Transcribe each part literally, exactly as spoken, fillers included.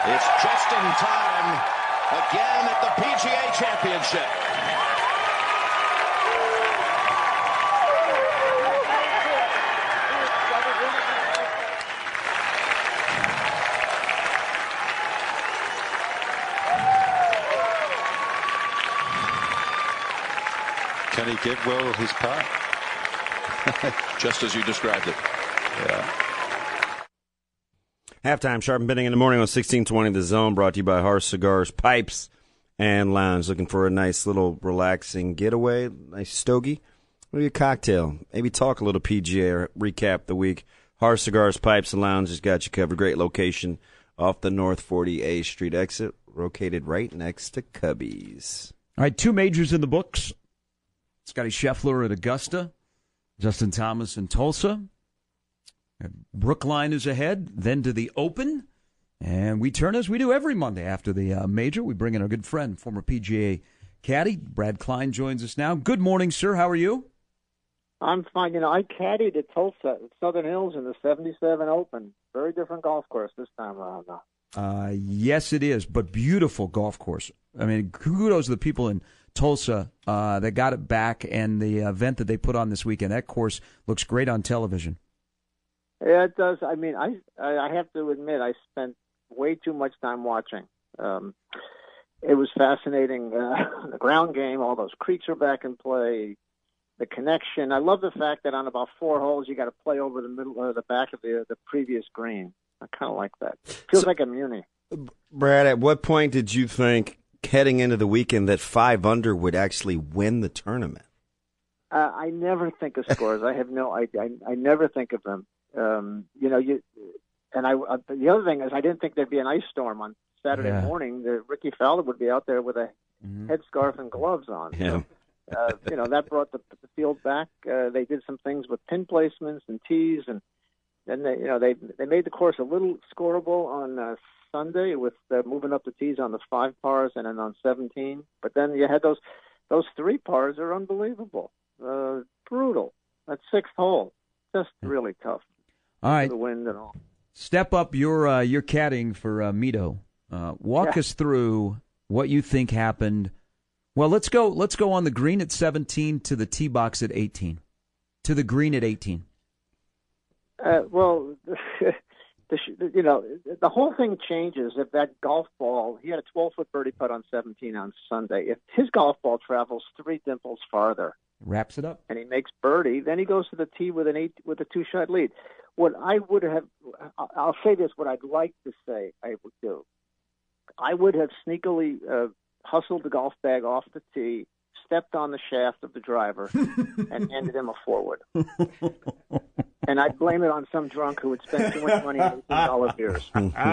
It's just in time again at the P G A Championship. Can he give Will his part? Just as you described it. Yeah. Halftime, Sharp and Benning in the morning on sixteen twenty The Zone, brought to you by Harsh Cigars, Pipes, and Lounge. Looking for a nice little relaxing getaway, nice stogie, maybe a cocktail, maybe talk a little P G A or recap the week. Harsh Cigars, Pipes, and Lounge has got you covered. Great location off the North forty A Street exit, located right next to Cubbies. All right, two majors in the books. Scotty Scheffler at Augusta, Justin Thomas in Tulsa. Brookline is ahead, then to the Open. And we turn as we do every Monday after the uh, major. We bring in our good friend, former P G A caddy, Brad Klein joins us now. Good morning, sir. How are you? I'm fine. You know, I caddied at Tulsa, at Southern Hills in the seventy-seven Open. Very different golf course this time around now. Uh, yes, it is, but beautiful golf course. I mean, kudos to the people in Tulsa uh, that got it back, and the event that they put on this weekend. That course looks great on television. Yeah, it does. I mean, I I have to admit, I spent way too much time watching. Um, it was fascinating. Uh, the ground game, all those creeks are back in play, the connection. I love the fact that on about four holes, you got to play over the middle or the back of the the previous green. I kind of like that. Feels So- like a muni. Brad, at what point did you think, heading into the weekend, that five under would actually win the tournament? Uh, I never think of scores. I have no idea. I, I never think of them. Um, you know, you and I. Uh, the other thing is, I didn't think there'd be an ice storm on Saturday Yeah. morning. The, Ricky Fowler would be out there with a Mm-hmm. headscarf and gloves on. Yeah. So, uh, you know, that brought the, the field back. Uh, they did some things with pin placements and tees, and then they, you know, they they made the course a little scoreable on uh, Sunday with uh, moving up the tees on the five pars and then on seventeen. But then you had those those three pars are unbelievable, uh, brutal. That sixth hole, just really tough. All right, The wind and all. step up your uh, your caddying for uh, Mito. Uh, walk Yeah. us through what you think happened. Well, let's go. Let's go on the green at seventeen to the tee box at eighteen, to the green at eighteen. Uh, well, the, you know, the whole thing changes if that golf ball. He had a twelve-foot birdie putt on seventeen on Sunday. If his golf ball travels three dimples farther Wraps it up. and he makes birdie, then he goes to the tee with an eight with a two-shot lead. What I would have, I'll say this: what I'd like to say, I would do. I would have sneakily uh, hustled the golf bag off the tee, stepped on the shaft of the driver, and handed him a forward. And I'd blame it on some drunk who had spent too much money on eighteen dollar beers.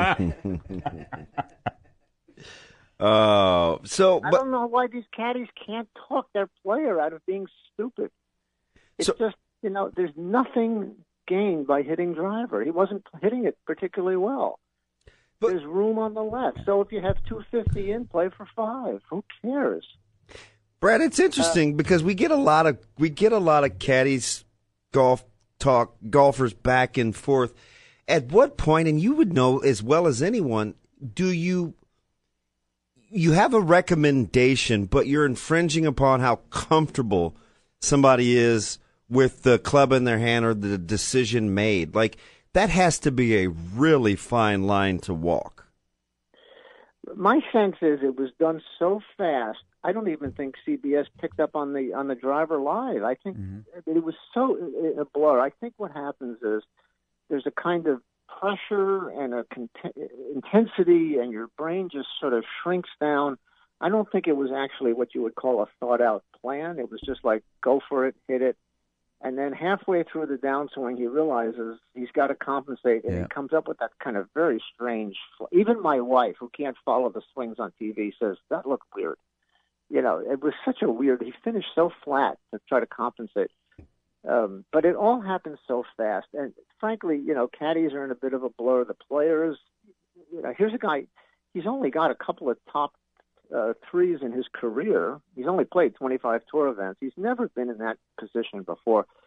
Uh, so, I but don't know why these caddies can't talk their player out of being stupid. It's So- just, you know, there's nothing gained by hitting driver. He wasn't hitting it particularly well. But- There's room on the left. So if you have two fifty in, play for five. Who cares? Brad, it's interesting because we get a lot of we get a lot of caddies, golf talk, golfers back and forth. At what point, and you would know as well as anyone, do you you have a recommendation, but you're infringing upon how comfortable somebody is with the club in their hand or the decision made? Like, that has to be a really fine line to walk. My sense is it was done so fast. I don't even think C B S picked up on the on the driver live. I think it was so a blur. I think what happens is there's a kind of pressure and a cont- intensity, and your brain just sort of shrinks down. I don't think it was actually what you would call a thought out plan. It was just like go for it, hit it. And then halfway through the downswing, he realizes he's got to compensate, and Yeah. he comes up with that kind of very strange. Even my wife, who can't follow the swings on T V, says that looked weird. You know, it was such a weird. He finished so flat to try to compensate, um, but it all happened so fast. And frankly, you know, caddies are in a bit of a blur. The players, you know, here's a guy. He's only got a couple of top uh, threes in his career. He's only played twenty-five tour events. He's never been in that position before.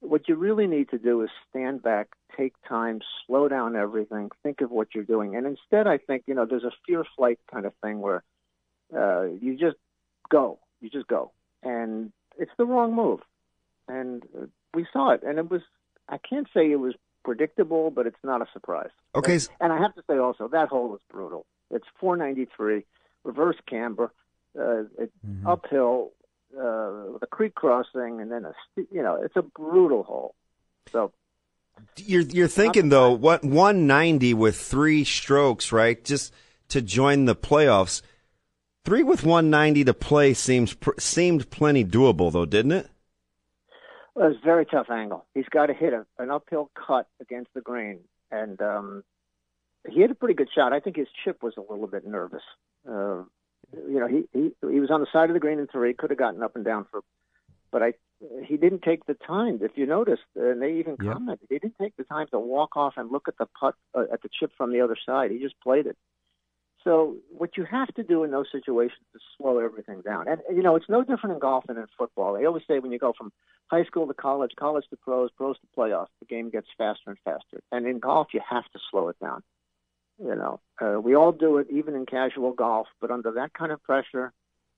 what you really need to do is stand back, take time, slow down everything, think of what you're doing. And instead, I think, you know, there's a fear flight kind of thing where uh, you just go, you just go. And it's the wrong move. And uh, we saw it. And it was, I can't say it was predictable, but it's not a surprise. Okay. And, and I have to say also, that hole was brutal. It's four ninety-three, reverse camber, uh, it, mm-hmm. uphill, uh, with a creek crossing, and then a, you know, it's a brutal hole. So you're you're thinking though, what one ninety with three strokes, right? Just to join the playoffs, three with one ninety to play seems seemed plenty doable, though, didn't it? Well, it's a very tough angle. He's got to hit a, an uphill cut against the green, and um, he had a pretty good shot. I think his chip was a little bit nervous. Uh, you know, he, he he was on the side of the green in three, could have gotten up and down for, but I he didn't take the time. If you noticed, and they even yep. commented, he didn't take the time to walk off and look at the putt uh, at the chip from the other side. He just played it. So what you have to do in those situations is slow everything down. And, you know, it's no different in golf than in football. They always say when you go from high school to college, college to pros, pros to playoffs, the game gets faster and faster. And in golf, you have to slow it down. You know, uh, we all do it, even in casual golf, but under that kind of pressure,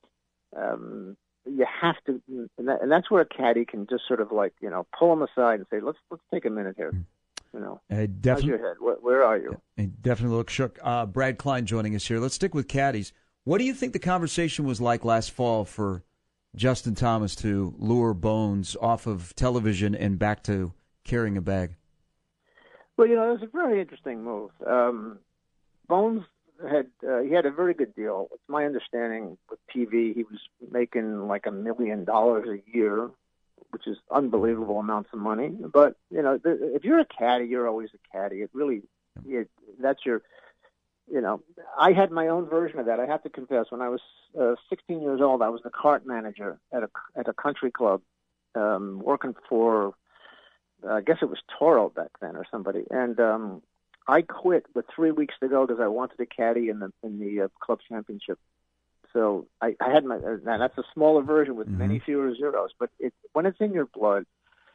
um, you have to, and, that, and that's where a caddy can just sort of like, you know, pull them aside and say, let's let's take a minute here. You know, how's your head? Where, where are you? He definitely looks shook. Uh, Brad Klein joining us here. Let's stick with caddies. What do you think the conversation was like last fall for Justin Thomas to lure Bones off of television and back to carrying a bag? Well, you know, it was a very interesting move. Um, Bones had uh, he had a very good deal. It's my understanding with T V, he was making like a million dollars a year, which is unbelievable amounts of money. But, you know, if you're a caddy, you're always a caddy. It really, it, that's your, you know, I had my own version of that. I have to confess, when I was uh, sixteen years old, I was the cart manager at a, at a country club, um, working for, uh, I guess it was Toro back then or somebody. And um, I quit with three weeks to go because I wanted to caddy in the, in the uh, club championship. So I, I had my, now that's a smaller version with mm-hmm. many fewer zeros, but it, when it's in your blood.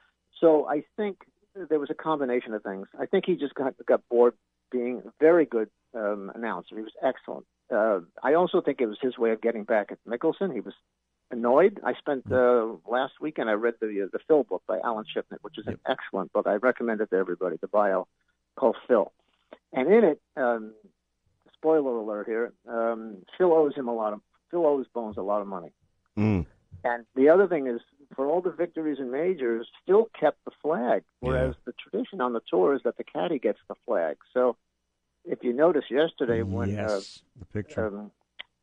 So I think there was a combination of things. I think he just got, got bored being a very good um, announcer. He was excellent. Uh, I also think it was his way of getting back at Mickelson. He was annoyed. I spent uh, last weekend, I read the uh, the Phil book by Alan Shipnett, which is an excellent book. I recommend it to everybody, the bio called Phil. And in it, um, spoiler alert here, um, Phil owes him a lot of Phil owes Bones a lot of money. Mm. And the other thing is, for all the victories in majors, Phil kept the flag, whereas yeah. the tradition on the tour is that the caddy gets the flag. So if you notice yesterday when yes, uh, the picture. Um,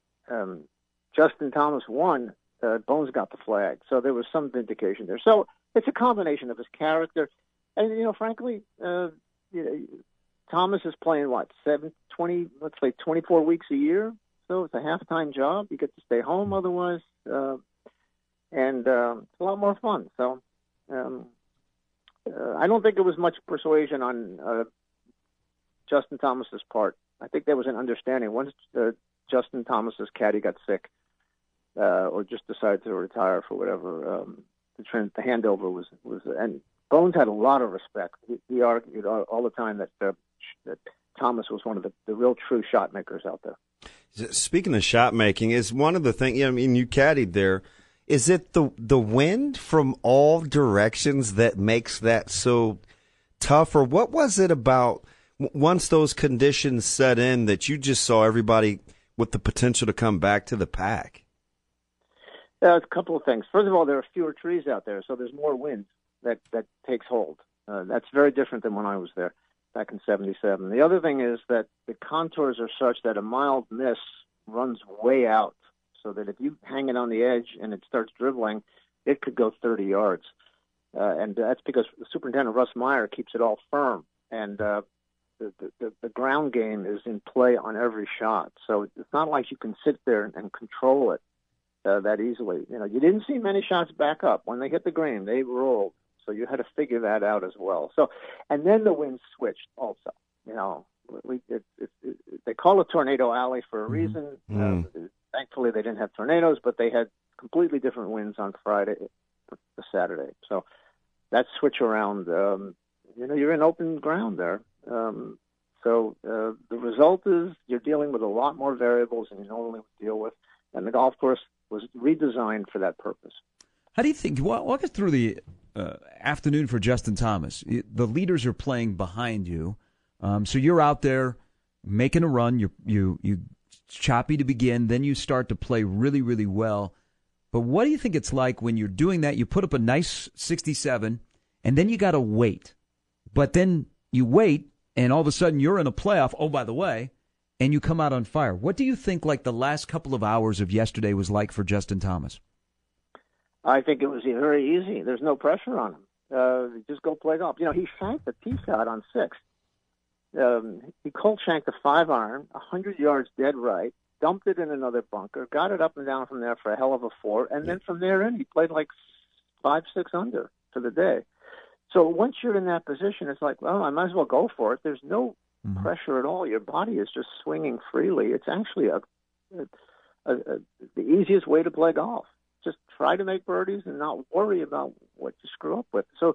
um, Justin Thomas won, uh, Bones got the flag. So there was some vindication there. So it's a combination of his character. And, you know, frankly, uh, you know, Thomas is playing, what, seven, twenty, let's say twenty-four weeks a year? So it's a half-time job. You get to stay home otherwise. Uh, and uh, it's a lot more fun. So um, uh, I don't think it was much persuasion on uh, Justin Thomas's part. I think there was an understanding. Once uh, Justin Thomas's caddy got sick uh, or just decided to retire for whatever, um, the, trend, the handover was, was – and Bones had a lot of respect. He, he argued all, all the time that, uh, that Thomas was one of the, the real true shot makers out there. Speaking of shot making, is one of the things, I mean, you caddied there. Is it the the wind from all directions that makes that so tough? Or what was it about once those conditions set in that you just saw everybody with the potential to come back to the pack? Uh, a couple of things. First of all, there are fewer trees out there, so there's more wind that, that takes hold. Uh, that's very different than when I was there back in seventy-seven. The other thing is that the contours are such that a mild miss runs way out, so that if you hang it on the edge and it starts dribbling, it could go thirty yards. Uh, and that's because Superintendent Russ Meyer keeps it all firm, and uh, the, the, the ground game is in play on every shot. So it's not like you can sit there and control it uh, that easily. You know, you didn't see many shots back up. When they hit the green, they rolled. So you had to figure that out as well. So, and then the wind switched also. You know, we it, it, it, they call it Tornado Alley for a reason. Mm. Uh, thankfully, they didn't have tornadoes, but they had completely different winds on Friday to Saturday. So that switch around, um, you know, you're in open ground there. Um, so uh, the result is you're dealing with a lot more variables than you normally would deal with, and the golf course was redesigned for that purpose. How do you think? Walk us through the uh, afternoon for Justin Thomas. The leaders are playing behind you, um, so you're out there making a run. You you you choppy to begin, then you start to play really really well. But what do you think it's like when you're doing that? You put up a nice sixty-seven, and then you got to wait. But then you wait, and all of a sudden you're in a playoff. Oh, by the way, and you come out on fire. What do you think? Like the last couple of hours of yesterday was like for Justin Thomas? I think it was very easy. There's no pressure on him. Uh, just go play golf. You know, he shanked the tee shot on six. Um, he cold shanked a five iron, one hundred yards dead right, dumped it in another bunker, got it up and down from there for a hell of a four, and then from there in, he played like five, six under for the day. So once you're in that position, it's like, well, I might as well go for it. There's no mm-hmm. pressure at all. Your body is just swinging freely. It's actually a, a, a, a the easiest way to play golf. Just try to make birdies and not worry about what you screw up with. So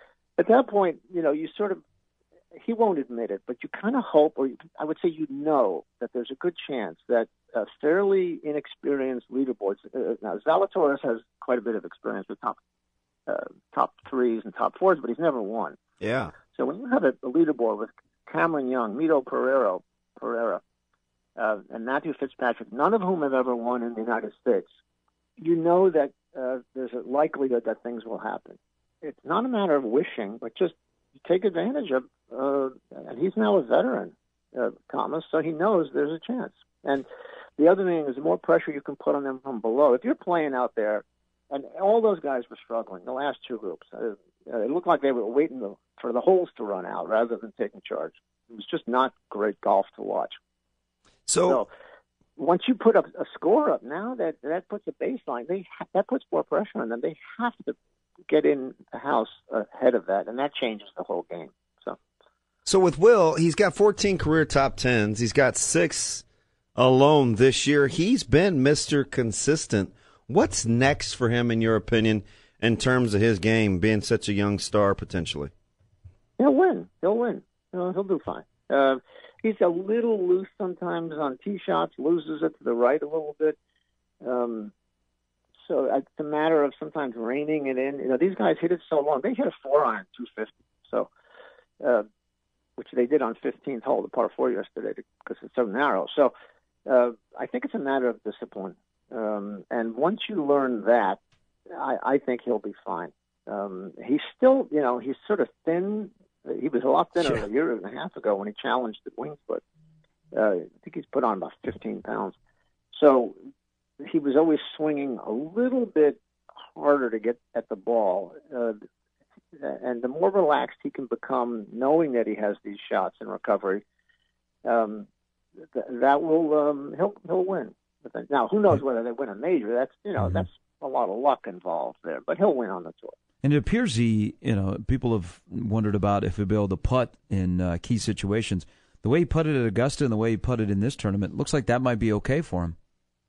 at that point, you know, you sort of, he won't admit it, but you kind of hope, or I would say you know, that there's a good chance that uh, fairly inexperienced leaderboards, uh, now Zalatoris has quite a bit of experience with top uh, top threes and top fours, but he's never won. Yeah. So when you have a, a leaderboard with Cameron Young, Mito Pereira, Pereira uh, and Matthew Fitzpatrick, none of whom have ever won in the United States, you know that uh, there's a likelihood that things will happen. It's not a matter of wishing, but just take advantage of, uh, and he's now a veteran, uh, Thomas, so he knows there's a chance. And the other thing is the more pressure you can put on them from below. If you're playing out there, and all those guys were struggling, the last two groups, uh, it looked like they were waiting to, for the holes to run out rather than taking charge. It was just not great golf to watch. So, so once you put up a score up now, that that puts a baseline. They ha- that puts more pressure on them. They have to get in the house ahead of that, and that changes the whole game. So, so with Will, he's got fourteen career top tens. He's got six alone this year. He's been Mister Consistent. What's next for him, in your opinion, in terms of his game, being such a young star potentially? He'll win. He'll win. You know, he'll do fine. Uh, he's a little loose sometimes on tee shots, loses it to the right a little bit. Um, so it's a matter of sometimes reining it in. You know, these guys hit it so long. They hit a four iron two fifty, so uh, which they did on fifteenth hole, the par four yesterday, because it's so narrow. So uh, I think it's a matter of discipline. Um, and once you learn that, I, I think he'll be fine. Um, he's still, you know, he's sort of thin. He was a lot thinner yeah. a year and a half ago when he challenged at Wingfoot. Uh, I think he's put on about fifteen pounds. So he was always swinging a little bit harder to get at the ball. Uh, and the more relaxed he can become, knowing that he has these shots in recovery, um, th- that will um, he'll he'll win. Now, who knows whether they win a major? That's you know mm-hmm. that's a lot of luck involved there, but he'll win on the tour. And it appears he, you know, people have wondered about if he'll be able to putt in uh, key situations. The way he putted at Augusta and the way he putted in this tournament, looks like that might be okay for him.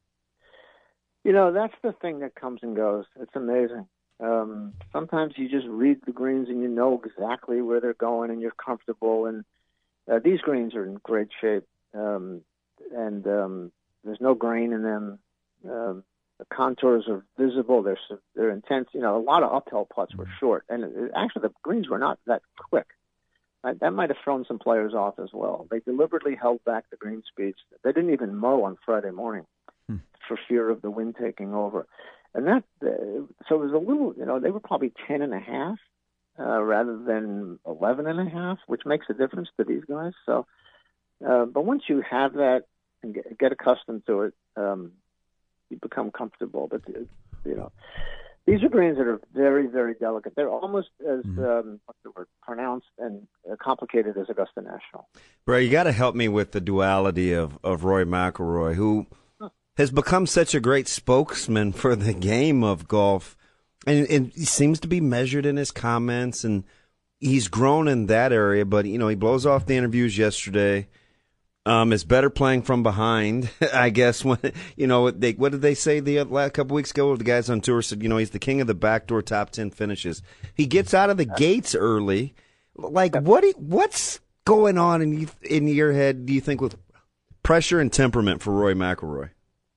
You know, that's the thing that comes and goes. It's amazing. Um, sometimes you just read the greens and you know exactly where they're going and you're comfortable. And uh, these greens are in great shape, um, and um, there's no grain in them. Um, The contours are visible. They're they're intense. You know, a lot of uphill putts were short, and it, actually the greens were not that quick. Right? That might have thrown some players off as well. They deliberately held back the green speeds. They didn't even mow on Friday morning hmm. for fear of the wind taking over. And that uh, so it was a little. You know, they were probably ten and a half uh, rather than eleven and a half, which makes a difference to these guys. So, uh, but once you have that and get, get accustomed to it. Um, you become comfortable. But, you know, these are greens that are very, very delicate. They're almost as, mm-hmm. um, what's the word, pronounced and uh, complicated as Augusta National. Bro, you got to help me with the duality of, of Rory McIlroy, who huh. has become such a great spokesman for the game of golf. And, and he seems to be measured in his comments, and he's grown in that area. But, you know, he blows off the interviews yesterday. Um, is better playing from behind, I guess. When you know, they what did they say the last couple weeks ago? The guys on tour said, you know, he's the king of the backdoor top ten finishes. He gets out of the gates early. Like, what? Do you, what's going on in you, in your head? Do you think with pressure and temperament for Rory McIlroy?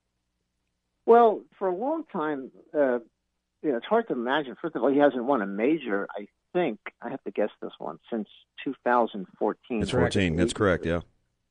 Well, for a long time, uh, you know, it's hard to imagine. First of all, he hasn't won a major. I think I have to guess this one since two thousand fourteen. That's fourteen. That's correct. Yeah.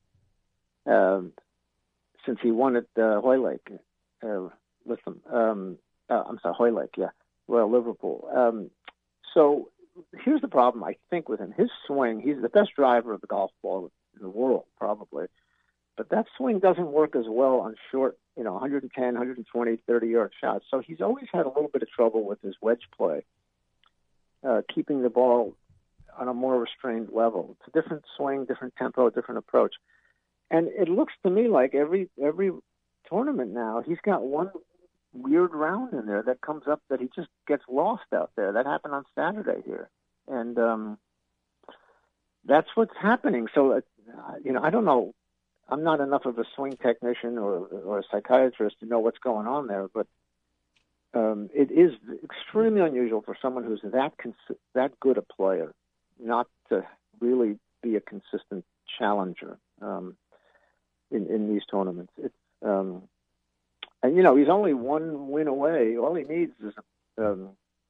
Um, since he won at uh, Hoylake, uh, with them. Um, uh, I'm sorry, Hoylake, yeah, Royal Liverpool. Um, so here's the problem, I think, with him. His swing, he's the best driver of the golf ball in the world, probably. But that swing doesn't work as well on short, you know, one ten, one twenty, thirty-yard shots. So he's always had a little bit of trouble with his wedge play, uh, keeping the ball on a more restrained level. It's a different swing, different tempo, different approach. And it looks to me like every every tournament now, he's got one weird round in there that comes up that he just gets lost out there. That happened on Saturday here. And um, that's what's happening. So, uh, you know, I don't know. I'm not enough of a swing technician or, or a psychiatrist to know what's going on there, but um, it is extremely unusual for someone who's that cons- that good a player not to really be a consistent challenger. Um, In, in these tournaments, it's um, and you know he's only one win away. All he needs is um,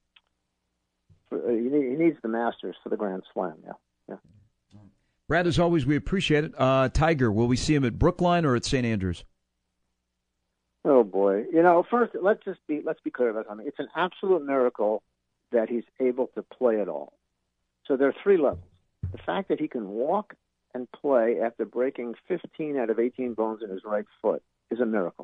for, uh, he, need, he needs the Masters for the Grand Slam. Yeah, yeah. Brad, as always, we appreciate it. Uh, Tiger, will we see him at Brookline or at Saint Andrews? Oh boy, you know, first let's just be let's be clear about something. It's an absolute miracle that he's able to play at all. So there are three levels. The fact that he can walk and play after breaking fifteen out of eighteen bones in his right foot is a miracle.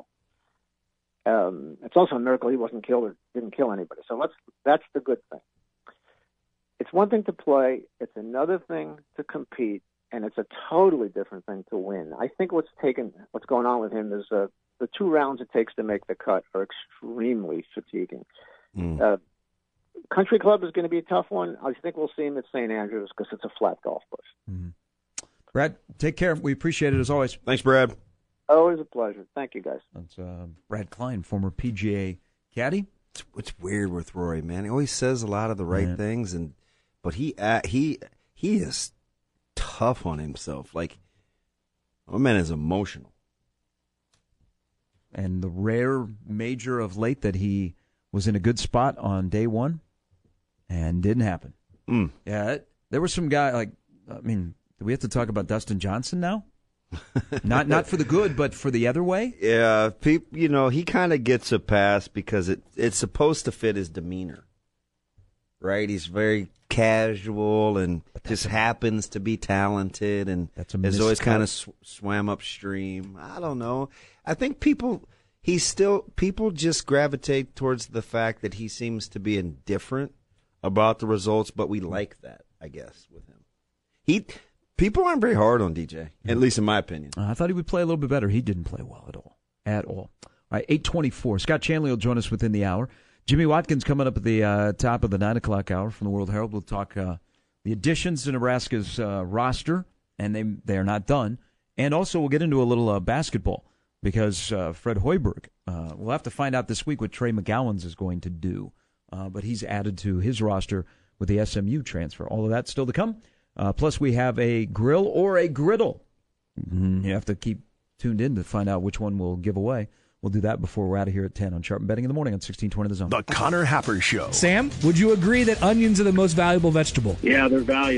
Um, it's also a miracle he wasn't killed or didn't kill anybody. So let's that's the good thing. It's one thing to play, it's another thing to compete, and it's a totally different thing to win. I think what's taken, what's going on with him is uh, the two rounds it takes to make the cut are extremely fatiguing. Mm. Uh, Country Club is going to be a tough one. I think we'll see him at Saint Andrews because it's a flat golf course. Mm. Brad, take care. We appreciate it as always. Thanks, Brad. Always a pleasure. Thank you, guys. That's uh, Brad Klein, former P G A caddy. It's, it's weird with Rory, man. He always says a lot of the right yeah. things, and but he uh, he he is tough on himself. Like, my man is emotional. And the rare major of late that he was in a good spot on day one, and didn't happen. Mm. Yeah, it, there were some guy like I mean. Do we have to talk about Dustin Johnson now? not not for the good, but for the other way? Yeah, people, you know, he kind of gets a pass because it it's supposed to fit his demeanor, right? He's very casual and just a, happens to be talented and that's a has always kind of sw- swam upstream. I don't know. I think people, he's still, people just gravitate towards the fact that he seems to be indifferent about the results, but we like that, I guess, with him. He... People aren't very hard on D J, at least in my opinion. Uh, I thought he would play a little bit better. He didn't play well at all. At all. All right, eight twenty-four. Scott Chanley will join us within the hour. Jimmy Watkins coming up at the uh, top of the nine o'clock hour from the World Herald. We'll talk uh, the additions to Nebraska's uh, roster, and they they are not done. And also we'll get into a little uh, basketball because uh, Fred Hoiberg, uh, we'll have to find out this week what Trey McGowan's is going to do. Uh, but he's added to his roster with the S M U transfer. All of that still to come. Uh, plus, we have a grill or a griddle. Mm-hmm. You have to keep tuned in to find out which one we'll give away. We'll do that before we're out of here at ten on Sharp Betting in the Morning on sixteen twenty The Zone. The Connor Happer Show. Sam, would you agree that onions are the most valuable vegetable? Yeah, they're valuable.